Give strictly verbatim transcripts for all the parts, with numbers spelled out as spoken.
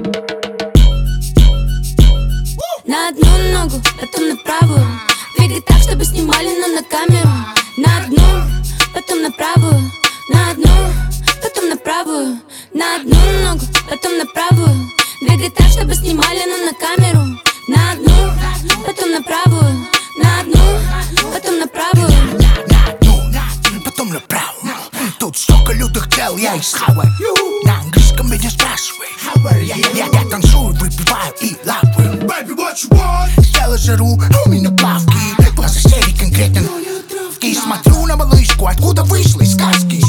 На одну ногу, потом на правую. Двигай так, чтобы снимали, но на камеру. На одну, потом на правую. На одну, потом на правую. На одну ногу, потом на правую. Двигай так, чтобы снимали, но на камеру. На одну, потом на правую. На одну, потом на правую. На одну, потом на правую. Тут столько лютых тел, я из Хавай. На английском меня спрашивай. Я, я, я танцую, выпиваю и лапаю. Baby, what you want? Сделай жару, у меня плавки. Глаза серии конкретно. И смотрю на малышку, откуда вышла из сказки.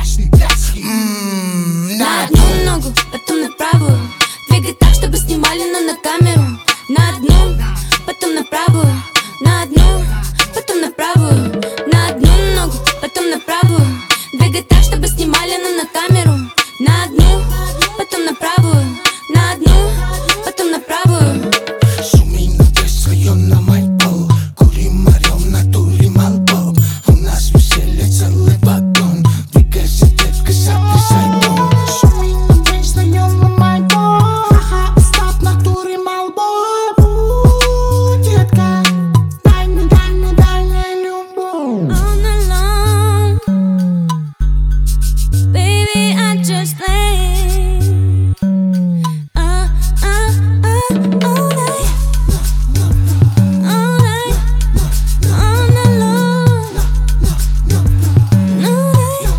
М-м, на одну ногу, потом на правую. Двигай так, чтобы снимали, но на камеру. На одну, потом на правую. На одну, потом на правую. На одну ногу, потом на правую. Двигай так, чтобы снимали, но на камеру. На одну, потом на правую. На одну, потом на правую. Шумим на свое на мой пол. Курим, орем, натурим альбом. У нас веселье целый вагон. Двигайся, детка, сотрясай дом. Шумим на свое на мой пол. Ха-ха, стоп, натурим альбом. У, детка, дай мне, дай мне, дай мне любовь. All alone, baby, I just play. Uh, uh, uh, all night, all night, all alone, all night.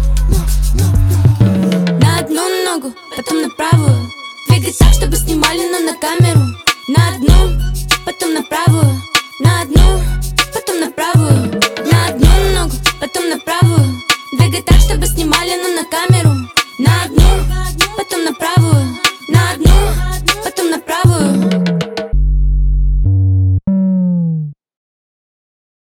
На одну ногу, потом на правую. Двигай так, чтобы снимали, но на камеру. На одну, потом на правую. На одну, потом на правую. На одну ногу, потом на правую. Двигай так, чтобы снимали, но на камеру. На одну, потом на правую.